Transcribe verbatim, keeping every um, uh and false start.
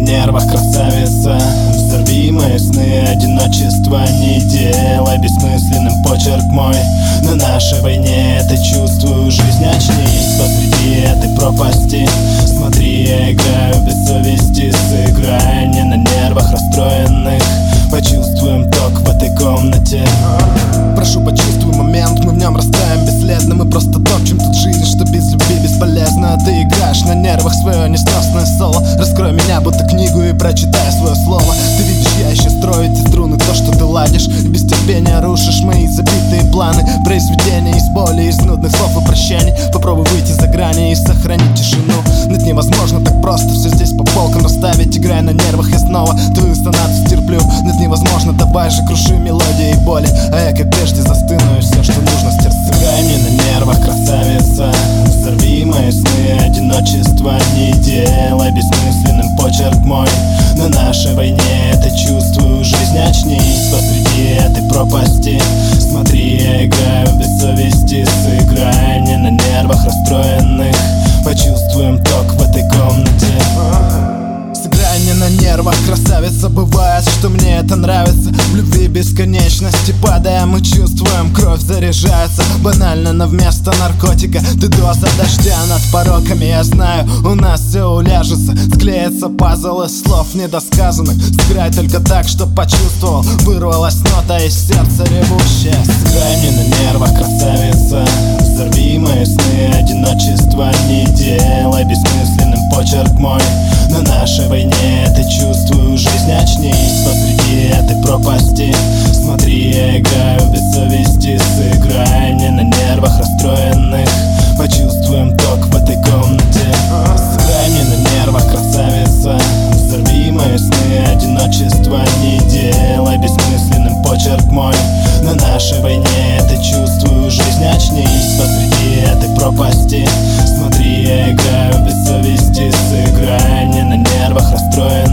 нервах, красавица. Взорви мои сны, одиночество не делай бессмысленным почерк мой. На нашей войне это чувствую жизнь. Очнись посреди этой пропасти. Смотри, я играю без совести. Сыграй не на нервах расстроенных. Почувствуем ток в этой комнате. Прошу, почувствуй момент, мы в нем растаем бесследно. Мы просто топчем тут жизнь, что без любви бесполезно. Ты играешь на нервах свое несносное соло. Раскрой меня, будто книгу, и прочитай свое слово. Ты видишь, я еще строю эти струны, то, что ты ладишь, и без терпения рушишь мои забитые планы. Произведения из боли, из нудных слов и прощаний. Попробуй выйти за грани и сохранить тишину. Но это невозможно так просто, все здесь по полкам расставить. Играй на нервах, я снова твою сонату стерплю. Но это невозможно, давай же круши мелодии и боли. А я как прежде застыну, и все, что нужно, стерпеть. Сыграй мне на нервах, красавица. Взорви мои сны, одиночество не делай бессмысленным почерк мой. На нашей войне это чувствую жизнь. Очнись посреди этой пропасти. Смотри, я играю без совести. Сыграй мне на нервах расстроенных. Почувствуем ток в этой комнате. Сыграй не на нервах, красавица. Бывает, что мне это нравится. В любви бесконечности падая, мы чувствуем, кровь заряжается. Банально, но вместо наркотика ты доза дождя над пороками. Я знаю, у нас все уляжется. Склеится пазл из слов недосказанных. Сыграй только так, чтоб почувствовал. Вырвалась нота из сердца ревущая. Сыграй мне на нервах, красавица. Взорви мои сны, одиночество не делай бессмысленным почерк мой. На нашей войне это чувствую жизнь. Очнись посреди этой пропасти. Смотри, я играю без совести. Сыграй мне на нервах расстроенных. Почувствуем ток в этой комнате. Сыграй мне на нервах, красавица. Взорви мои сны, одиночество не делай бессмысленным почерк мой. На нашей войне это чувствую жизнь. Очнись посреди этой пропасти. Смотри, я играю без совести. Сыграй мне на нервах расстроенных.